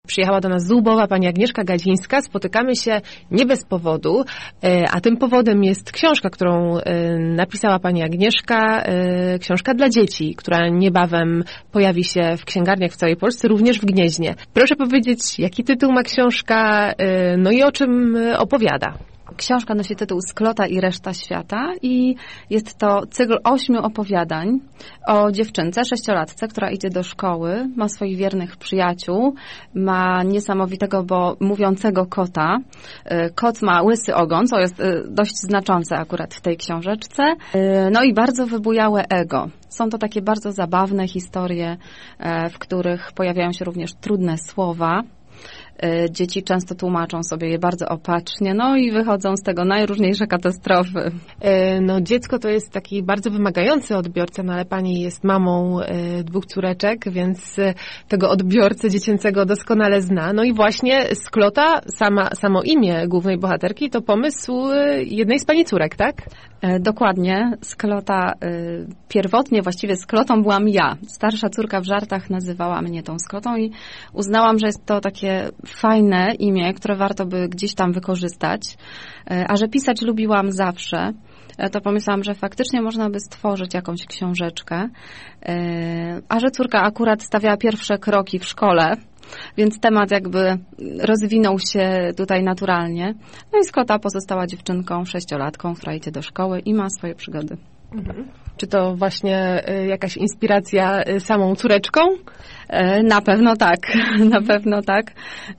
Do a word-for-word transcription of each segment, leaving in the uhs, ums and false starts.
Przyjechała do nas z Lubowa pani Agnieszka Gadzińska. Spotykamy się nie bez powodu, a tym powodem jest książka, którą napisała pani Agnieszka, książka dla dzieci, która niebawem pojawi się w księgarniach w całej Polsce, również w Gnieźnie. Proszę powiedzieć, jaki tytuł ma książka, no i o czym opowiada? Książka nosi tytuł Sklota i reszta świata i jest to cykl ośmiu opowiadań o dziewczynce, sześciolatce, która idzie do szkoły, ma swoich wiernych przyjaciół, ma niesamowitego, bo mówiącego kota. Kot ma łysy ogon, co jest dość znaczące akurat w tej książeczce. No i bardzo wybujałe ego. Są to takie bardzo zabawne historie, w których pojawiają się również trudne słowa. Dzieci często tłumaczą sobie je bardzo opatrznie, no i wychodzą z tego najróżniejsze katastrofy. No dziecko to jest taki bardzo wymagający odbiorca, no ale pani jest mamą dwóch córeczek, więc tego odbiorcę dziecięcego doskonale zna. No i właśnie Sklota, sama, samo imię głównej bohaterki, to pomysł jednej z pani córek, tak? Dokładnie. Sklota, pierwotnie właściwie Sklotą byłam ja. Starsza córka w żartach nazywała mnie tą Sklotą i uznałam, że jest to takie fajne imię, które warto by gdzieś tam wykorzystać. A że pisać lubiłam zawsze, to pomyślałam, że faktycznie można by stworzyć jakąś książeczkę. A że córka akurat stawiała pierwsze kroki w szkole, więc temat jakby rozwinął się tutaj naturalnie. No i Sklota pozostała dziewczynką, sześciolatką, która idzie do szkoły i ma swoje przygody. Mhm. Czy to właśnie jakaś inspiracja samą córeczką? Na pewno tak, na pewno tak.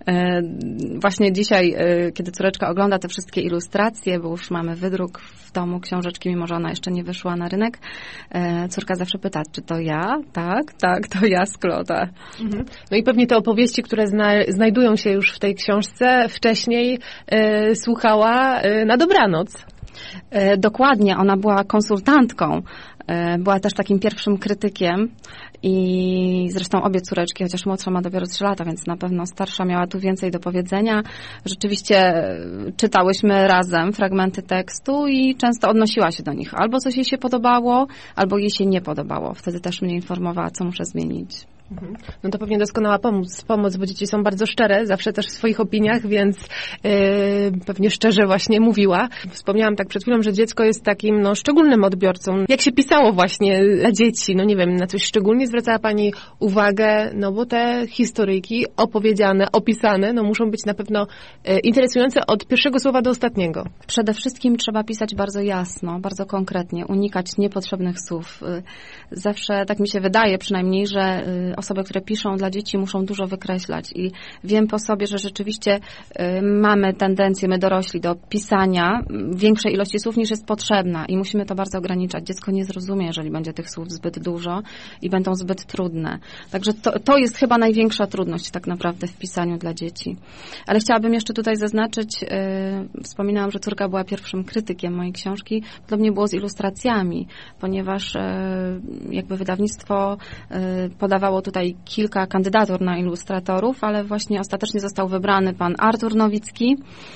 Właśnie dzisiaj, kiedy córeczka ogląda te wszystkie ilustracje, bo już mamy wydruk w domu książeczki, mimo że ona jeszcze nie wyszła na rynek, córka zawsze pyta, czy to ja? Tak, tak, to ja, Sklota. Mhm. No i pewnie te opowieści, które zna- znajdują się już w tej książce, wcześniej e, słuchała e, na dobranoc. Dokładnie, ona była konsultantką, była też takim pierwszym krytykiem i zresztą obie córeczki, chociaż młodsza ma dopiero trzy lata, więc na pewno starsza miała tu więcej do powiedzenia. Rzeczywiście czytałyśmy razem fragmenty tekstu i często odnosiła się do nich. Albo coś jej się podobało, albo jej się nie podobało. Wtedy też mnie informowała, co muszę zmienić. No to pewnie doskonała pomoc, pomoc, bo dzieci są bardzo szczere, zawsze też w swoich opiniach, więc yy, pewnie szczerze właśnie mówiła. Wspomniałam tak przed chwilą, że dziecko jest takim no, szczególnym odbiorcą. Jak się pisało właśnie dla dzieci, no nie wiem, na coś szczególnie zwracała pani uwagę, no bo te historyjki opowiedziane, opisane, no muszą być na pewno yy, interesujące od pierwszego słowa do ostatniego. Przede wszystkim trzeba pisać bardzo jasno, bardzo konkretnie, unikać niepotrzebnych słów. Zawsze tak mi się wydaje przynajmniej, że yy, osoby, które piszą dla dzieci, muszą dużo wykreślać i wiem po sobie, że rzeczywiście y, mamy tendencję, my dorośli, do pisania większej ilości słów niż jest potrzebna i musimy to bardzo ograniczać. Dziecko nie zrozumie, jeżeli będzie tych słów zbyt dużo i będą zbyt trudne. Także to, to jest chyba największa trudność tak naprawdę w pisaniu dla dzieci. Ale chciałabym jeszcze tutaj zaznaczyć, y, wspominałam, że córka była pierwszym krytykiem mojej książki. Podobnie było z ilustracjami, ponieważ y, jakby wydawnictwo y, podawało tutaj kilka kandydatur na ilustratorów, ale właśnie ostatecznie został wybrany pan Artur Nowicki.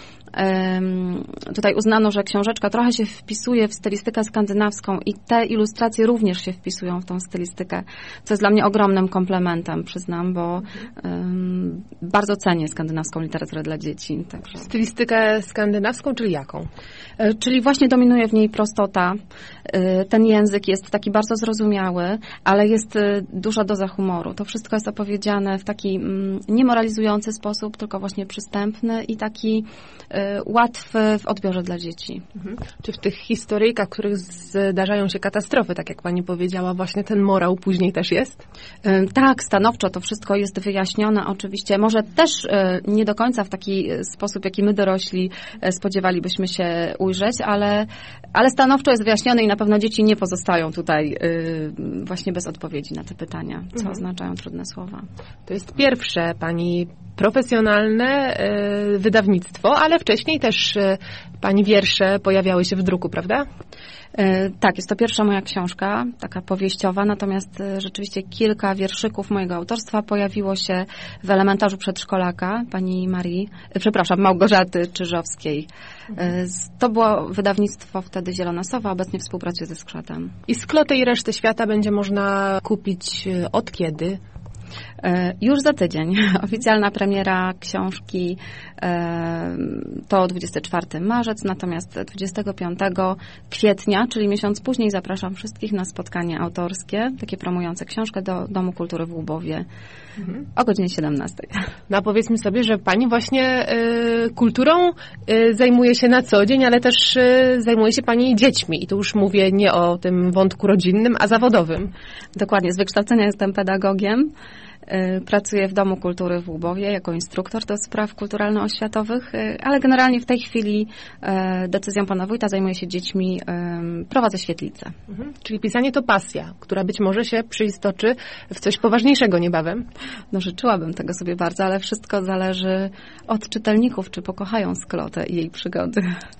Um, tutaj uznano, że książeczka trochę się wpisuje w stylistykę skandynawską i te ilustracje również się wpisują w tą stylistykę, co jest dla mnie ogromnym komplementem, przyznam, bo um, bardzo cenię skandynawską literaturę dla dzieci. Także. Stylistykę skandynawską, czyli jaką? E, czyli właśnie dominuje w niej prostota. E, ten język jest taki bardzo zrozumiały, ale jest e, duża doza humoru. To wszystko jest opowiedziane w taki mm, niemoralizujący sposób, tylko właśnie przystępny i taki łatwy w odbiorze dla dzieci. Mhm. Czy w tych historyjkach, w których zdarzają się katastrofy, tak jak pani powiedziała, właśnie ten morał później też jest? Tak, stanowczo to wszystko jest wyjaśnione. Oczywiście może też nie do końca w taki sposób, jaki my dorośli spodziewalibyśmy się ujrzeć, ale, ale stanowczo jest wyjaśnione i na pewno dzieci nie pozostają tutaj właśnie bez odpowiedzi na te pytania, co mhm. oznaczają trudne słowa. To jest pierwsze pani profesjonalne y, wydawnictwo, ale wcześniej też y, pani wiersze pojawiały się w druku, prawda? Y, tak, jest to pierwsza moja książka, taka powieściowa, natomiast y, rzeczywiście kilka wierszyków mojego autorstwa pojawiło się w elementarzu przedszkolaka pani Marii, y, przepraszam, Małgorzaty Czyżowskiej. Mhm. Y, to było wydawnictwo wtedy Zielona Sowa, obecnie współpracuje ze Skrzatem. I Sklotę i resztę świata będzie można kupić y, od kiedy? Już za tydzień. Oficjalna premiera książki to dwudziestego czwartego marzec, natomiast dwudziestego piątego kwietnia, czyli miesiąc później, zapraszam wszystkich na spotkanie autorskie, takie promujące książkę do Domu Kultury w Łubowie mhm. o godzinie siedemnastej. No a powiedzmy sobie, że pani właśnie y, kulturą y, zajmuje się na co dzień, ale też y, zajmuje się pani dziećmi. I tu już mówię nie o tym wątku rodzinnym, a zawodowym. Dokładnie. Z wykształcenia jestem pedagogiem. Pracuję w Domu Kultury w Łubowie jako instruktor do spraw kulturalno-oświatowych, ale generalnie w tej chwili decyzją pana wójta zajmuję się dziećmi, prowadzę świetlicę. Mhm. Czyli pisanie to pasja, która być może się przyistoczy w coś poważniejszego niebawem? No życzyłabym tego sobie bardzo, ale wszystko zależy od czytelników, czy pokochają Sklotę i jej przygody.